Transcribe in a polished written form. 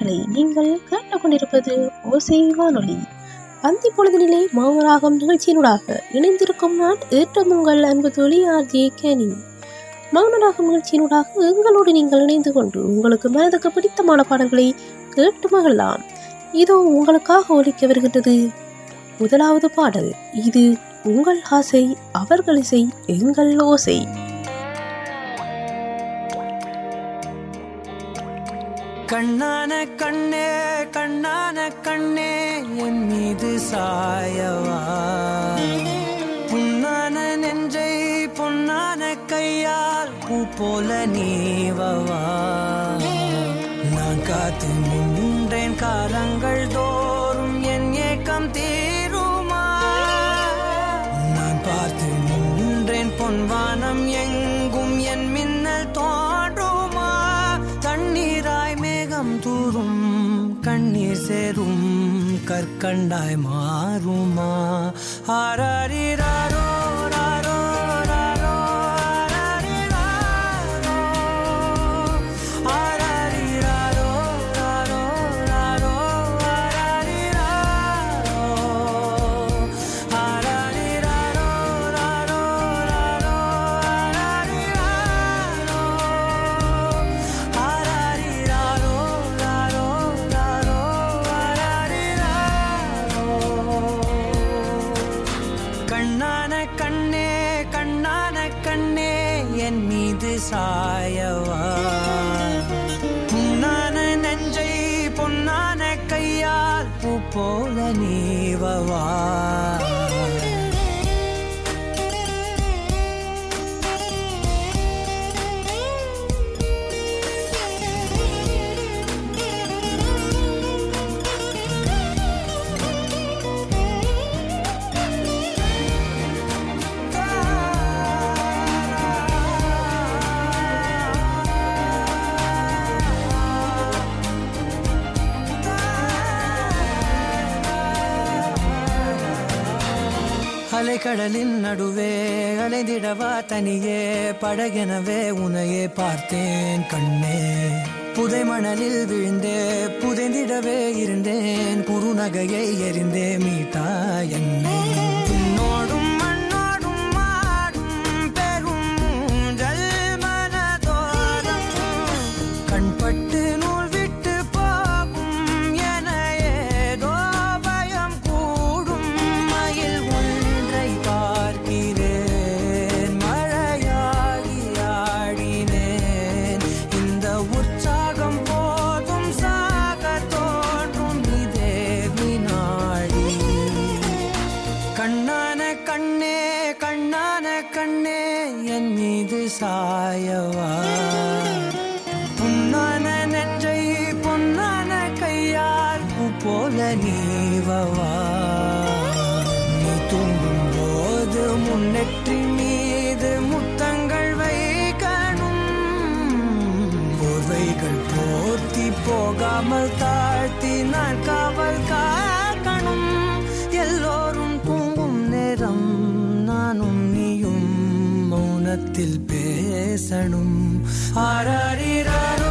பாடல்களை நீங்கள் கேட்டுக்கொண்டிருப்பது ஓசை வானொலி. அந்தி பொழுதினிலே மௌனராகம் நிகழ்ச்சியினூடாக இணைந்திருக்கும் நான் ஏற்றம் உங்கள் அன்பு தோழி ஆர்ஜே கேனி. மௌனராகம் நிகழ்ச்சியினூடாக எங்களோடு நீங்கள் இணைந்து கொண்டு உங்களுக்கு மனதுக்கு பிடித்தமான பாடல்களை கேட்டு மகிழலாம். இதோ உங்களுக்காக ஒலிக்க வருகின்றது முதலாவது பாடல். இது உங்கள் ஆசை, அவர்கள் இசை, எங்கள் ஓசை. கண்ணான கண்ணே கண்ணான கண்ணே என் மீது சாயவா, புண்ணான நெஞ்சை பொன்னான கையால் பூ போல நீவவா. நான் காத்து நின்றேன் காலங்கள் தோறும் என் ஏக்கம் தீருமா. நான் பார்த்து நின்றேன் பொன்வானம் எங்கும் என் மின்னல் தோன்றுமா. தண்ணீராய் மேகம் தூரும் கண்ணீர் சேரும் கற்கண்டாய் மாறுமா. ஆராரிராரோ ராரோ ராரோ ஆராரிராரோ ஆராரிராரோ ராரோ ராரோ ஆராரிராரோ ஆராரிராரோ ராரோ ராரோ ஆராரிராரோ ராரோ ராரோ ஆராரிராரோ. கண்ணான கண்ணே கண்ணான கண்ணே என் மீது சாயவா, புண்ணான நெஞ்சை பொன்னான கையால் பூ போல நீவவா. அலைக்கடலின் நடுவே அலைந்திடவா தனியே, படகெனவே உனையே பார்த்தேன் கண்ணே. புதை மணலில் விழுந்தே புதைந்திடவே இருந்தேன், குறுநகையை எறிந்தே மீட்டா என்னை. உன்னோடும் மண்ணோடும் மாடும் பெரும் ஊஞ்சல் மனதோரம், கண்பட்டு நூல் விட்டு போகும் என ஏதோ பயம் கூடும். மயில் ஒன்றை பார்க்கிறேன், மழையாகி ஆடினேன். இந்த உற்சாகம் போதும் சாக தோன்றும் இதே வினாடி. கண்ணான கண்ணே கண்ணான கண்ணே என் மீது சாயவா, புண்ணான நெஞ்சை பொன்னான கையால் பூ போல நீவவா. நீ தூங்கும் போது முன்னெற்றி மீது முத்தங்கள் வைக்கணும், போர்வைகள் போர்த்தி போகாமல் தாழ்த்தி நான் காவல் காக்கணும். எல்லோரும் தூங்கும் நேரம் நானும் நீயும் மௌனத்தில் பேசணும். ஆராரிராரோ